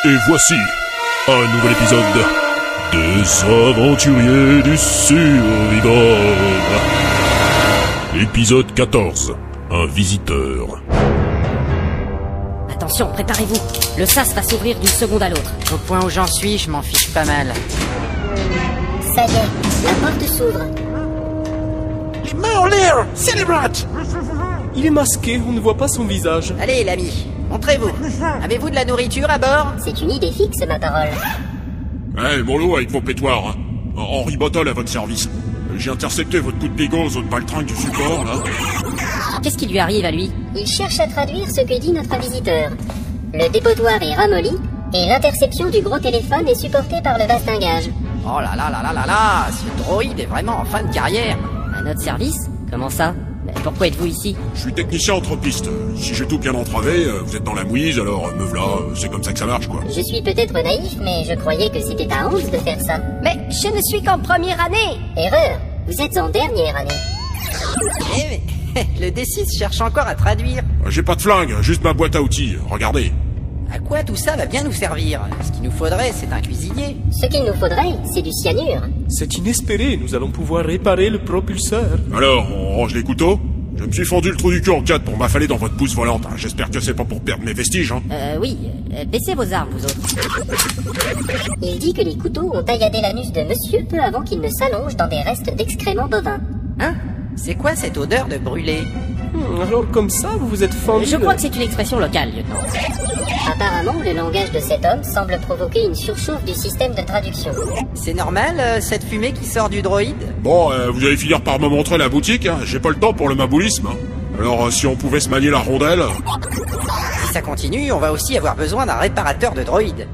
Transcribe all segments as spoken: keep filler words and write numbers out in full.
Et voici un nouvel épisode des Aventuriers du Survivor. Épisode quatorze. Un visiteur. Attention, préparez-vous. Le sas va s'ouvrir d'une seconde à l'autre. Au point où j'en suis, je m'en fiche pas mal. Ça y est, la porte s'ouvre. Les mains en l'air, célébrate! Il est masqué, on ne voit pas son visage. Allez, l'ami, montrez-vous. Avez-vous de la nourriture à bord? C'est une idée fixe, ma parole. Eh, hey, mollo avec vos pétoires. Hein. Henri Bottle à votre service. J'ai intercepté votre coup de bigot aux autres baltringues du support, là. Qu'est-ce qui lui arrive à lui? Il cherche à traduire ce que dit notre visiteur. Le dépotoir est ramolli, et l'interception du gros téléphone est supportée par le bastingage. Oh là là là là là là, ce droïde est vraiment en fin de carrière. À notre service? Comment ça? Mais pourquoi êtes-vous ici? Je suis technicien entrepiste. Si j'ai tout bien entravé, vous êtes dans la mouise, alors me v'là, c'est comme ça que ça marche, quoi. Je suis peut-être naïf, mais je croyais que c'était à onze de faire ça. Mais je ne suis qu'en première année! Erreur, vous êtes en dernière année. Eh mais, le D six cherche encore à traduire. J'ai pas de flingue, juste ma boîte à outils, regardez. À quoi tout ça va bien nous servir? Ce qu'il nous faudrait, c'est un cuisinier. Ce qu'il nous faudrait, c'est du cyanure. C'est inespéré, nous allons pouvoir réparer le propulseur. Alors, on range les couteaux? Je me suis fendu le trou du cul en quatre pour m'affaler dans votre pousse volante. Hein. J'espère que c'est pas pour perdre mes vestiges, hein. Euh, oui. Euh, baissez vos armes, vous autres. Il dit que les couteaux ont tailladé l'anus de monsieur peu avant qu'il ne s'allonge dans des restes d'excréments bovins. Hein? C'est quoi cette odeur de brûlé? Hmm, alors comme ça, vous vous êtes fendu... Je crois que c'est une expression locale, lieutenant. Apparemment, le langage de cet homme semble provoquer une surchauffe du système de traduction. C'est normal, euh, cette fumée qui sort du droïde? Bon, euh, vous allez finir par me montrer la boutique, hein. J'ai pas le temps pour le maboulisme. Hein. Alors, euh, si on pouvait se manier la rondelle... Si ça continue, on va aussi avoir besoin d'un réparateur de droïdes.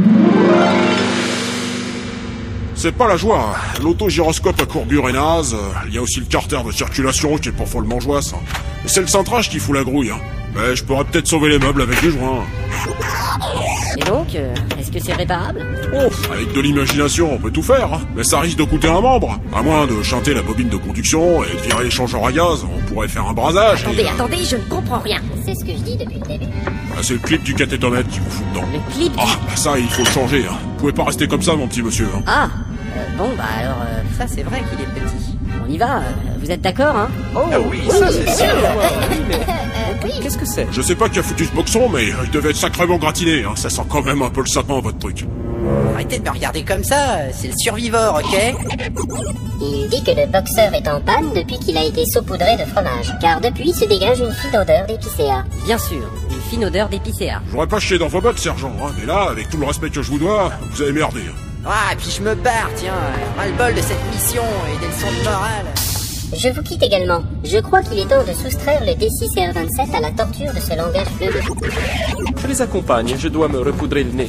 C'est pas la joie, hein. L'autogyroscope à courbure est naze, il y a aussi le carter de circulation qui est pas follement joisse. Hein. Et c'est le cintrage qui fout la grouille, hein. Mais je pourrais peut-être sauver les meubles avec des joints. Et donc, euh, est-ce que c'est réparable? Oh, avec de l'imagination, on peut tout faire, hein. Mais ça risque de coûter un membre. À moins de chanter la bobine de conduction et de virer l'échangeur à gaz, on pourrait faire un brasage. Attendez, et, euh... attendez, je ne comprends rien. C'est ce que je dis depuis le début. Ah, c'est le clip du cathétomètre qui vous fout dedans. Le clip? Ah, bah ça, il faut le changer, hein. Vous pouvez pas rester comme ça, mon petit monsieur, hein. Ah, euh, bon, bah alors... Euh, Ça, c'est vrai qu'il est petit. on y va, euh, vous êtes d'accord, hein? Oh, oui, ça c'est sûr. Oui, mais... Oui. Qu'est-ce que c'est? Je sais pas qui a foutu ce boxon, mais il devait être sacrément gratiné, hein. Ça sent quand même un peu le sapin, votre truc. Arrêtez de me regarder comme ça, c'est le survivor, ok? Il dit que le boxeur est en panne depuis qu'il a été saupoudré de fromage, car depuis se dégage une fine odeur d'épicéa. Bien sûr, une fine odeur d'épicéa. J'aurais pas chié dans vos bottes, sergent, hein. Mais là, avec tout le respect que je vous dois, vous avez merdé. Ah, et puis je me barre, tiens, ras-le-bol de cette mission et des leçons de morale. Je vous quitte également. Je crois qu'il est temps de soustraire le D six R vingt-sept à la torture de ce langage fleuve. Je les accompagne, je dois me repoudrer le nez.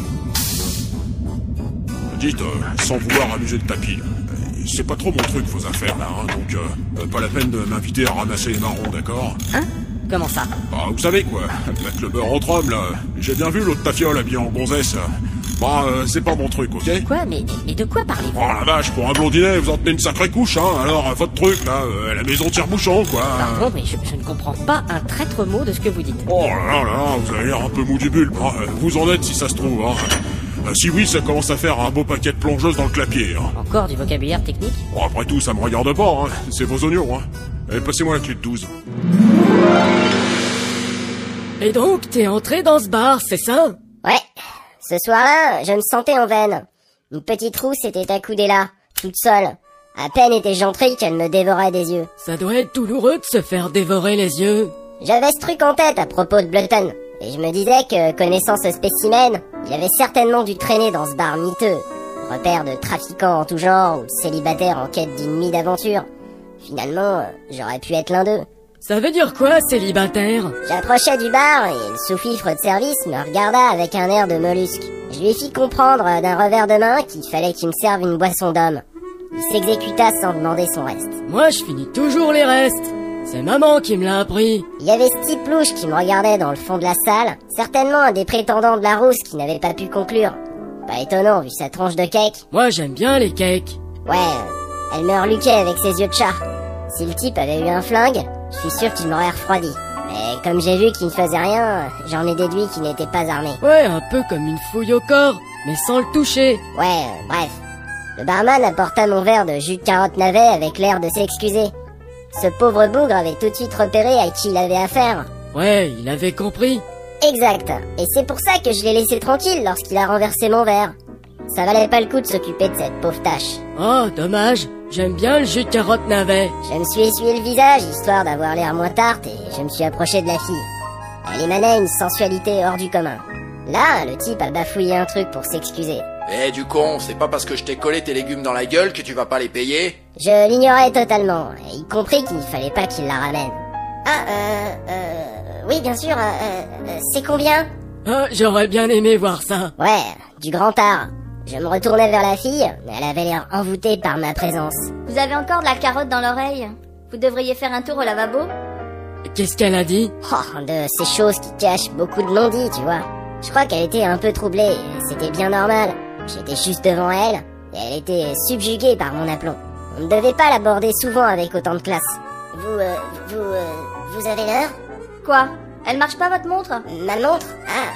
Dites, euh, sans vouloir amuser le tapis, euh, c'est pas trop mon truc, vos affaires, là, hein. Donc, euh, pas la peine de m'inviter à ramasser les marrons, d'accord? Hein? Comment ça? Bah, vous savez, quoi, mettre le beurre entre hommes, là. J'ai bien vu l'autre tafiole habillé en gonzesse. Bah, euh, c'est pas mon truc, ok? Quoi? Mais, mais de quoi parlez-vous? Oh la vache, pour un blondinet, vous en tenez une sacrée couche, hein. Alors, euh, votre truc, là, euh, la maison tire-bouchon, quoi. Pardon, mais je, je ne comprends pas un traître mot de ce que vous dites. Oh là là là, vous avez l'air un peu mou du bulbe, hein. Vous en êtes si ça se trouve, hein. Euh, si oui, ça commence à faire un beau paquet de plongeuses dans le clapier, hein. Encore du vocabulaire technique? Bon, après tout, ça me regarde pas, hein. C'est vos oignons, hein. Allez, passez-moi la clé de douze. Et donc, t'es entré dans ce bar, c'est ça? Ouais. Ce soir-là, je me sentais en veine. Une petite rousse était accoudée là, toute seule. À peine était-je entré qu'elle me dévorait des yeux. Ça doit être douloureux de se faire dévorer les yeux. J'avais ce truc en tête à propos de Blutton. Et je me disais que, connaissant ce spécimen, il avait certainement dû traîner dans ce bar miteux. Repère de trafiquants en tout genre ou de célibataires en quête d'une nuit d'aventure. Finalement, euh, j'aurais pu être l'un d'eux. Ça veut dire quoi, célibataire? J'approchais du bar et le sous-fifre de service me regarda avec un air de mollusque. Je lui fis comprendre d'un revers de main qu'il fallait qu'il me serve une boisson d'homme. Il s'exécuta sans demander son reste. Moi, je finis toujours les restes. C'est maman qui me l'a appris. Il y avait ce type louche qui me regardait dans le fond de la salle, certainement un des prétendants de la rousse qui n'avait pas pu conclure. Pas étonnant vu sa tronche de cake. Moi, j'aime bien les cakes. Ouais, elle me reluquait avec ses yeux de chat. Si le type avait eu un flingue, je suis sûr qu'il m'aurait refroidi. Et comme j'ai vu qu'il ne faisait rien, j'en ai déduit qu'il n'était pas armé. Ouais, un peu comme une fouille au corps, mais sans le toucher. Ouais, euh, bref. Le barman apporta mon verre de jus de carotte navet avec l'air de s'excuser. Ce pauvre bougre avait tout de suite repéré à qui il avait affaire. Ouais, il avait compris. Exact. Et c'est pour ça que je l'ai laissé tranquille lorsqu'il a renversé mon verre. Ça valait pas le coup de s'occuper de cette pauvre tâche. Oh, dommage. J'aime bien le jus de carotte navet. Je me suis essuyé le visage, histoire d'avoir l'air moins tarte, et je me suis approché de la fille. Elle émanait une sensualité hors du commun. Là, le type a bafouillé un truc pour s'excuser. Eh du con, c'est pas parce que je t'ai collé tes légumes dans la gueule que tu vas pas les payer? Je l'ignorais totalement, et il comprit qu'il fallait pas qu'il la ramène. Ah, euh, euh, oui, bien sûr, euh, euh, c'est combien? Ah, j'aurais bien aimé voir ça. Ouais, du grand art. Je me retournai vers la fille, mais elle avait l'air envoûtée par ma présence. Vous avez encore de la carotte dans l'oreille? Vous devriez faire un tour au lavabo? Qu'est-ce qu'elle a dit? Oh, de ces choses qui cachent beaucoup de non-dits, tu vois. Je crois qu'elle était un peu troublée, c'était bien normal. J'étais juste devant elle, et elle était subjuguée par mon aplomb. On ne devait pas l'aborder souvent avec autant de classe. Vous, euh, vous, euh, vous avez l'heure? Quoi? Elle marche pas votre montre? Ma montre?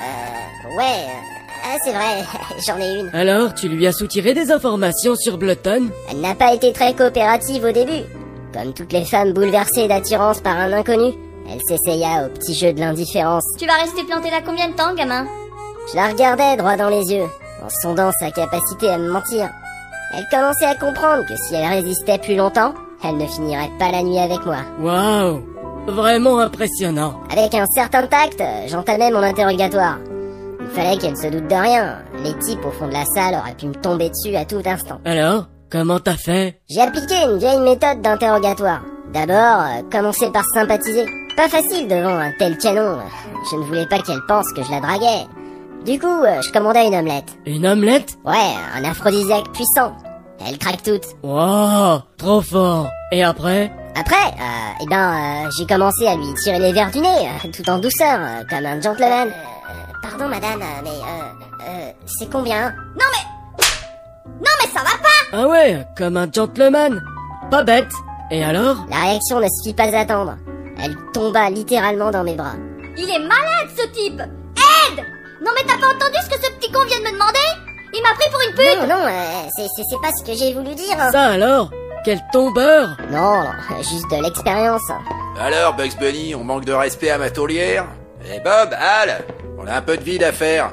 Ah, euh, ouais... Ah, c'est vrai, j'en ai une. Alors, tu lui as soutiré des informations sur Blotton? Elle n'a pas été très coopérative au début. Comme toutes les femmes bouleversées d'attirance par un inconnu, elle s'essaya au petit jeu de l'indifférence. Tu vas rester planté là combien de temps, gamin? Je la regardais droit dans les yeux, en sondant sa capacité à me mentir. Elle commençait à comprendre que si elle résistait plus longtemps, elle ne finirait pas la nuit avec moi. Waouh! Vraiment impressionnant. Avec un certain tact, j'entamais mon interrogatoire. Il fallait qu'elle se doute de rien. Les types au fond de la salle auraient pu me tomber dessus à tout instant. Alors, comment t'as fait? J'ai appliqué une vieille méthode d'interrogatoire. D'abord, euh, commencer par sympathiser. Pas facile devant un tel canon. Je ne voulais pas qu'elle pense que je la draguais. Du coup, euh, je commandais une omelette. Une omelette? Ouais, un aphrodisiaque puissant. Elle craque toute. Wow, trop fort. Et après? Après, euh, eh ben, euh, j'ai commencé à lui tirer les verres du nez, euh, tout en douceur, euh, comme un gentleman. Euh, pardon madame, euh, mais euh, euh, c'est combien? Non mais... Non mais ça va pas! Ah ouais, comme un gentleman. Pas bête. Et alors? La réaction ne se fit pas attendre. Elle tomba littéralement dans mes bras. Il est malade ce type! Aide! Non mais t'as pas entendu ce que ce petit con vient de me demander? Il m'a pris pour une pute! Non, non, euh, c'est, c'est, c'est pas ce que j'ai voulu dire. Hein. Ça alors? Quel tombeur! Non, non, juste de l'expérience. Alors Bugs Bunny, on manque de respect à ma taulière? Eh Bob, Al, on a un peu de vide à faire.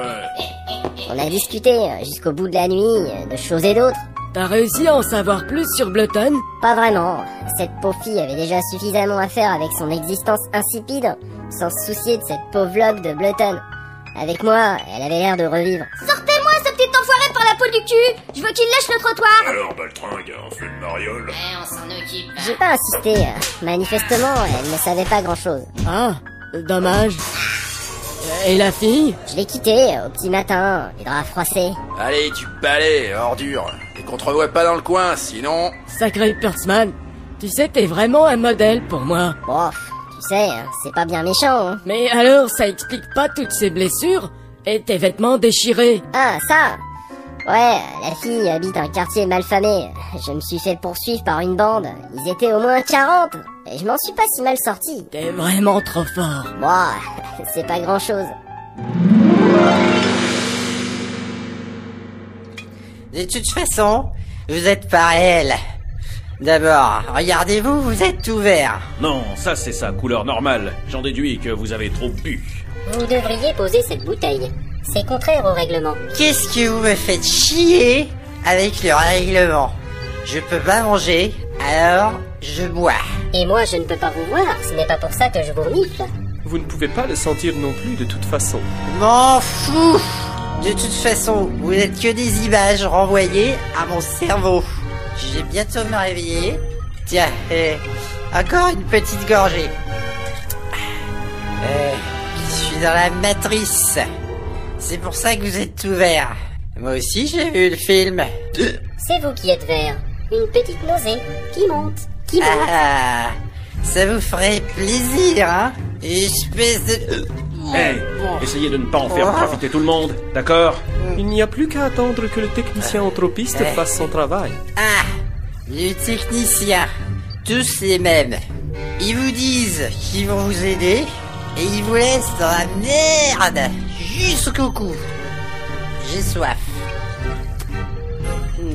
Ouais. On a discuté euh, jusqu'au bout de la nuit, euh, de choses et d'autres. T'as réussi à en savoir plus sur Blotton? Pas vraiment. Cette pauvre fille avait déjà suffisamment à faire avec son existence insipide, sans se soucier de cette pauvre loque de Blotton. Avec moi, elle avait l'air de revivre. Sortez-moi ce petit enfoiré par la peau du cul! Je veux qu'il lèche le trottoir! Alors, Baltringue, on fait une mariole. Eh, on s'en occupe. J'ai pas insisté. euh, Manifestement, elle ne savait pas grand-chose. Ah, dommage. Et la fille? Je l'ai quittée euh, au petit matin, les draps froissés. Allez, tu balais, ordure. Et qu'on te revoie pas dans le coin, sinon... Sacré Kurtzman. Tu sais, t'es vraiment un modèle pour moi. Bof, tu sais, hein, c'est pas bien méchant, hein. Mais alors, ça explique pas toutes ces blessures et tes vêtements déchirés. Ah, ça! Ouais, la fille habite un quartier malfamé. Je me suis fait poursuivre par une bande. Ils étaient au moins quarante. Et je m'en suis pas si mal sorti. T'es vraiment trop fort. Moi, c'est pas grand-chose. De toute façon, vous êtes pas elle. D'abord, regardez-vous, vous êtes tout vert. Non, ça c'est sa couleur normale. J'en déduis que vous avez trop bu. Vous devriez poser cette bouteille. C'est contraire au règlement. Qu'est-ce que vous me faites chier avec le règlement? Je peux pas manger, alors je bois. Et moi, je ne peux pas vous voir. Ce n'est pas pour ça que je vous renifle. Vous ne pouvez pas le sentir non plus de toute façon. M'en fous. De toute façon, vous n'êtes que des images renvoyées à mon cerveau. Je vais bientôt me réveiller. Tiens, euh, encore une petite gorgée. Euh, je suis dans la matrice. C'est pour ça que vous êtes tout vert. Moi aussi, j'ai vu le film. C'est vous qui êtes vert. Une petite nausée qui monte, qui monte. Ah, ça vous ferait plaisir, hein? Espèce de... Hey, essayez de ne pas en faire profiter tout le monde, d'accord? Il n'y a plus qu'à attendre que le technicien anthropiste fasse son travail. Ah, le technicien. Tous les mêmes. Ils vous disent qu'ils vont vous aider, et ils vous laissent dans la merde jusqu'au cou. J'ai soif. Hmm.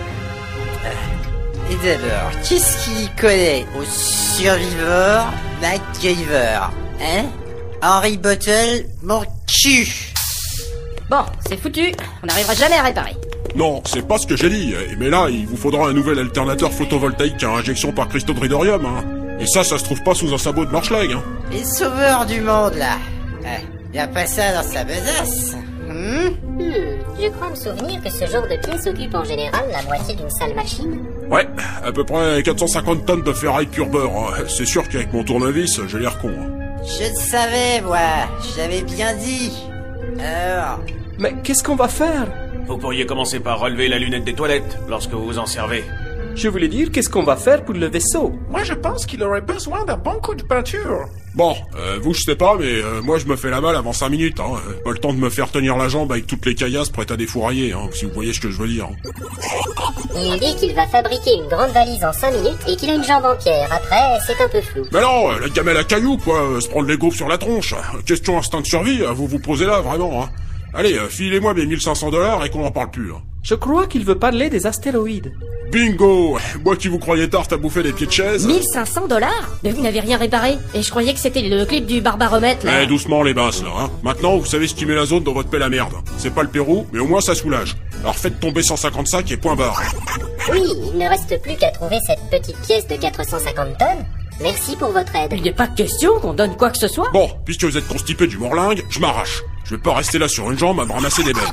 Et d'abord, qu'est-ce qu'il connaît au survivor MacGyver? Hein? Henry Bottle, mon cul. Bon, c'est foutu. On n'arrivera jamais à réparer. Non, c'est pas ce que j'ai dit. Mais là, il vous faudra un nouvel alternateur photovoltaïque à injection par cristaux de rhydorium, hein. Et ça, ça se trouve pas sous un sabot de marche-leg, hein. Les sauveurs du monde, là. Euh, y a pas ça dans sa besace. Hmm? Hmm, je crois me souvenir que ce genre de pièce occupe en général la moitié d'une sale machine. Ouais, à peu près quatre cent cinquante tonnes de ferraille pur beurre, hein. C'est sûr qu'avec mon tournevis, j'ai l'air con, hein. Je le savais, moi. Je l'avais bien dit. Alors... Mais qu'est-ce qu'on va faire? Vous pourriez commencer par relever la lunette des toilettes lorsque vous vous en servez. Je voulais dire, qu'est-ce qu'on va faire pour le vaisseau? Moi, je pense qu'il aurait besoin d'un bon coup de peinture. Bon, euh, vous je sais pas, mais euh, moi je me fais la malle avant cinq minutes, hein. Pas le temps de me faire tenir la jambe avec toutes les caillasses prêtes à défourailler, hein, si vous voyez ce que je veux dire. Il dit qu'il va fabriquer une grande valise en cinq minutes et qu'il a une jambe en pierre. Après, c'est un peu flou. Mais non, la gamelle à cailloux, quoi, euh, se prendre les gaufres sur la tronche. Question instinct de survie, vous vous posez là, vraiment, hein. Allez, euh, filez-moi mes mille cinq cents dollars et qu'on en parle plus, hein. Je crois qu'il veut parler des astéroïdes. Bingo! Moi qui vous croyais tarte à bouffer des pieds de chaise. mille cinq cents dollars? Mais vous n'avez rien réparé. Et je croyais que c'était le clip du barbaromètre, là. Eh, doucement les basses, là, hein. Maintenant, vous savez ce qui met la zone dans votre pelle à merde. C'est pas le Pérou, mais au moins ça soulage. Alors faites tomber cent cinquante-cinq et point barre. Oui, il ne reste plus qu'à trouver cette petite pièce de quatre cent cinquante tonnes. Merci pour votre aide. Il n'est pas question qu'on donne quoi que ce soit. Bon, puisque vous êtes constipé du morlingue, je m'arrache. Je vais pas rester là sur une jambe à me ramasser des bennes.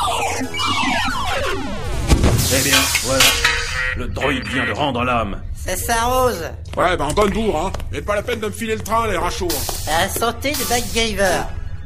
Eh bien, voilà. Le droïde vient de rendre l'âme. Ça s'arrose. Ouais, ben bonne bourre, hein. Et pas la peine de me filer le train, les rachos. Hein. À la santé de MacGyver.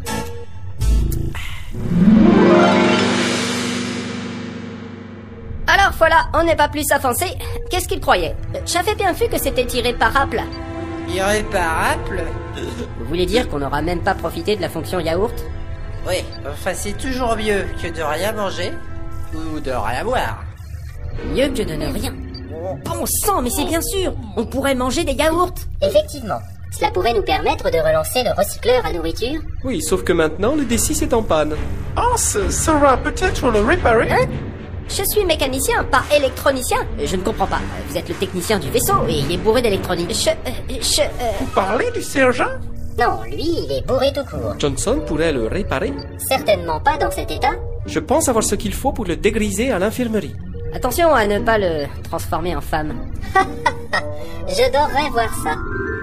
Alors voilà, on n'est pas plus avancé. Qu'est-ce qu'il croyait? J'avais bien vu que c'était irréparable. Irréparable? Vous voulez dire qu'on n'aura même pas profité de la fonction yaourt? Oui, enfin c'est toujours mieux que de rien manger ou de rien boire. Mieux que de ne rien. Bon sang, mais c'est bien sûr. On pourrait manger des yaourts. Effectivement. Cela pourrait nous permettre de relancer le recycleur à nourriture. Oui, sauf que maintenant, le D six est en panne. Hans saura peut-être le réparer. Hein? Je suis mécanicien, pas électronicien. Je ne comprends pas. Vous êtes le technicien du vaisseau et il est bourré d'électronique. Je... Euh, je... Euh... Vous parlez du sergent? Non, lui, il est bourré tout court. Johnson pourrait le réparer? Certainement pas dans cet état. Je pense avoir ce qu'il faut pour le dégriser à l'infirmerie. Attention à ne pas le transformer en femme. J'adorerais voir ça.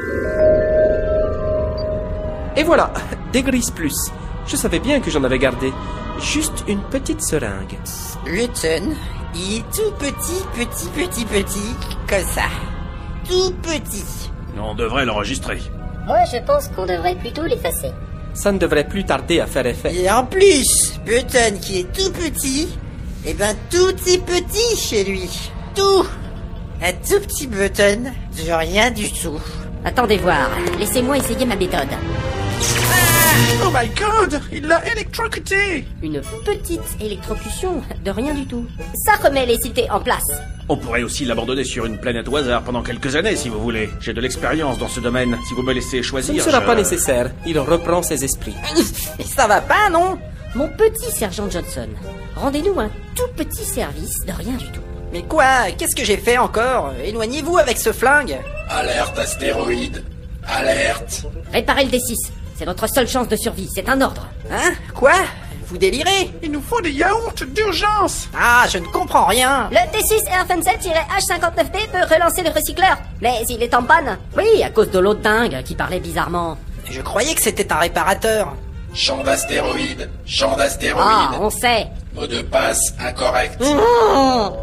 Et voilà, dégrise plus. Je savais bien que j'en avais gardé. Juste une petite seringue. Luton, il est tout petit, petit, petit, petit, comme ça. Tout petit. On devrait l'enregistrer. Moi, je pense qu'on devrait plutôt l'effacer. Ça ne devrait plus tarder à faire effet. Et en plus, Button qui est tout petit, eh ben tout est petit chez lui. Tout. Un tout petit Button de rien du tout. Attendez voir, laissez-moi essayer ma méthode. Oh my god, il l'a électrocuté. Une petite électrocution, de rien du tout. Ça remet les cités en place. On pourrait aussi l'abandonner sur une planète au hasard pendant quelques années si vous voulez. J'ai de l'expérience dans ce domaine. Si vous me laissez choisir, Ce ne sera je... pas nécessaire. Il reprend ses esprits. Mais ça va pas, non? Mon petit sergent Johnson, rendez-nous un tout petit service de rien du tout. Mais quoi? Qu'est-ce que j'ai fait encore? Éloignez-vous avec ce flingue. Alerte astéroïde. Alerte. Réparez le D six. C'est notre seule chance de survie, c'est un ordre. Hein? Quoi? Vous délirez? Il nous faut des yaourts d'urgence. Ah, je ne comprends rien. Le D six R vingt-sept H cinquante-neuf P peut relancer le recycleur, mais il est en panne. Oui, à cause de l'autre dingue qui parlait bizarrement. Je croyais que c'était un réparateur. Champ d'astéroïde. Champ d'astéroïde. Ah, on sait. Mot de passe incorrect. Mmh.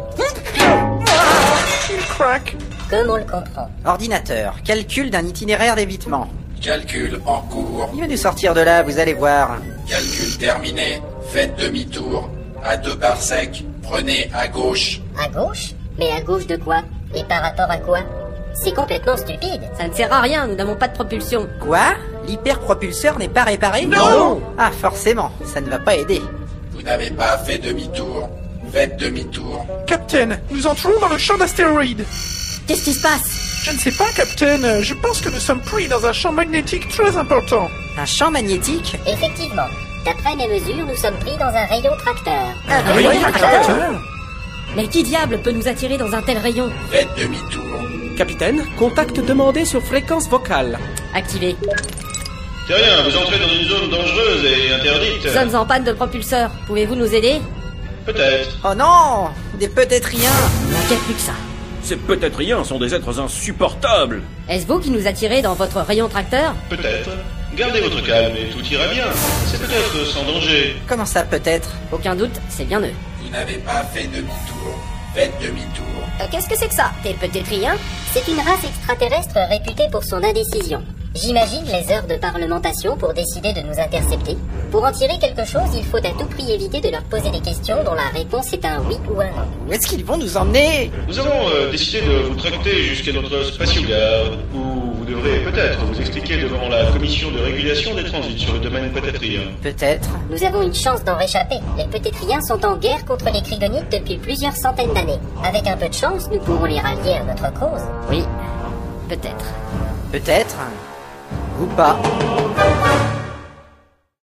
Il craque. Comme on le comprend. Ordinateur, calcul d'un itinéraire d'évitement. Calcul en cours. Il va nous sortir de là, vous allez voir. Calcul terminé. Faites demi-tour. À deux parsecs. Prenez à gauche. À gauche? Mais à gauche de quoi? Et par rapport à quoi? C'est complètement stupide. Ça ne sert à rien, nous n'avons pas de propulsion. Quoi? L'hyperpropulseur n'est pas réparé? Non. Ah, forcément, ça ne va pas aider. Vous n'avez pas fait demi-tour. Faites demi-tour. Capitaine, nous entrons dans le champ d'astéroïdes. Qu'est-ce qui se passe? Je ne sais pas, Captain. Je pense que nous sommes pris dans un champ magnétique très important. Un champ magnétique? Effectivement. D'après mes mesures, nous sommes pris dans un rayon tracteur. Un rayon tracteur? Mais qui diable peut nous attirer dans un tel rayon? Faites demi-tour. Capitaine, contact demandé sur fréquence vocale. Activé. Terrien, vous entrez dans une zone dangereuse et interdite. Zones en panne de propulseur. Pouvez-vous nous aider? Peut-être. Oh non! Des peut-être rien! Il manquait plus que ça. Ces peut-être rien sont des êtres insupportables. Est-ce vous qui nous attirez dans votre rayon tracteur? Peut-être. Gardez votre calme et tout ira bien. C'est peut-être sans danger. Comment ça, peut-être? Aucun doute, c'est bien eux. Vous n'avez pas fait demi-tour. Faites demi-tour. Euh, Qu'est-ce que c'est que ça? T'es peut-être rien? C'est une race extraterrestre réputée pour son indécision. J'imagine les heures de parlementation pour décider de nous intercepter. Pour en tirer quelque chose, il faut à tout prix éviter de leur poser des questions dont la réponse est un oui ou un non. Où est-ce qu'ils vont nous emmener? Nous avons euh, décidé de vous tracter jusqu'à notre spatiogare, où vous devrez peut-être vous expliquer devant la commission de régulation des transits sur le domaine pététrien. Peut-être. Nous avons une chance d'en réchapper. Les Pététriens sont en guerre contre les Krygonites depuis plusieurs centaines d'années. Avec un peu de chance, nous pourrons les rallier à notre cause. Oui, peut-être. Peut-être. Ou pas.